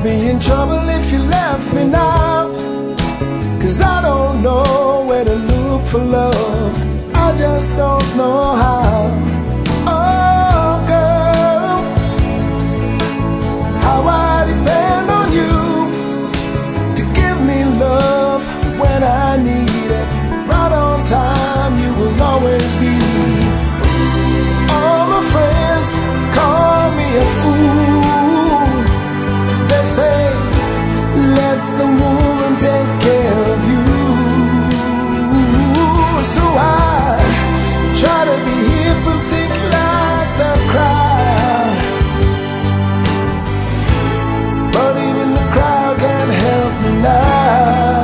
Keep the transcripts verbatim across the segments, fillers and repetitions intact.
I'll be in trouble if you left me now, 'cause I don't know where to look for love. I just don't know how. Oh girl, how I depend on you to give me love when I need it. Right on time, you will always be. All my friends call me a fool. They say, let the woman take care of you. So I try to be hip and think like the crowd, but even the crowd can't help me now.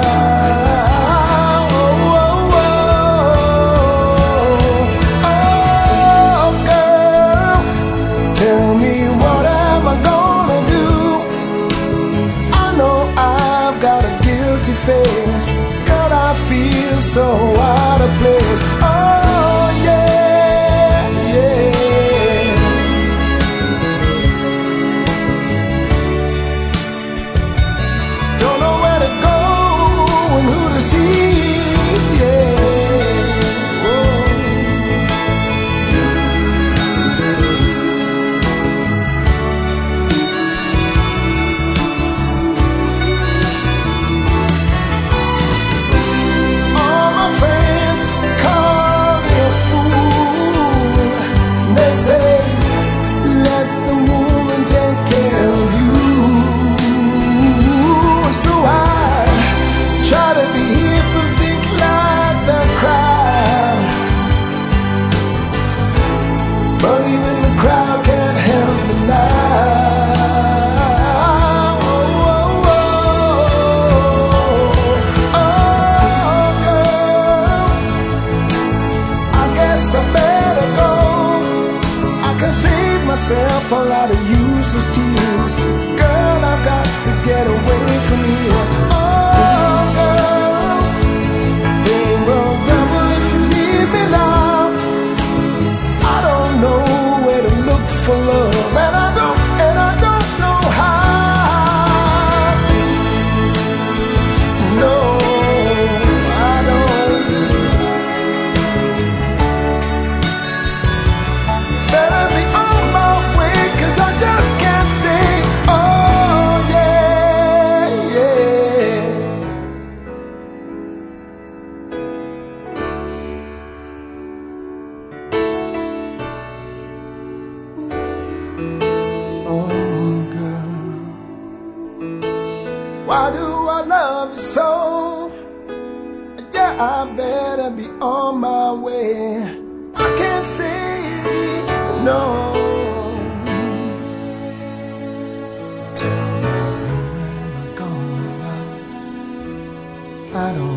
Oh, oh, oh, oh, girl, tell me what am I gonna do? I know I've got a guilty face. Girl, I feel so out of place. Oh yeah, yeah. Don't know where to go and who to see. Yeah. All my friends call me a fool. They say, let the woman take care of you. So I try to be hip and think like the crowd, but even the crowd can't help me now. Oh, oh, oh, oh, girl, I guess I better go. I can save myself a lot of useless tears. Girl, I've got to get away from here. Oh, girl, ain't no devil if you leave me now. I don't know where to look for love, and I don't, and I don't know how. No, I don't. Better be on my way, 'cause I just can't stay. Oh yeah, yeah. Oh girl, why do I love you so? Yeah, I better be on my way. I can't stay, no. Tell me, who am I gonna love? I don't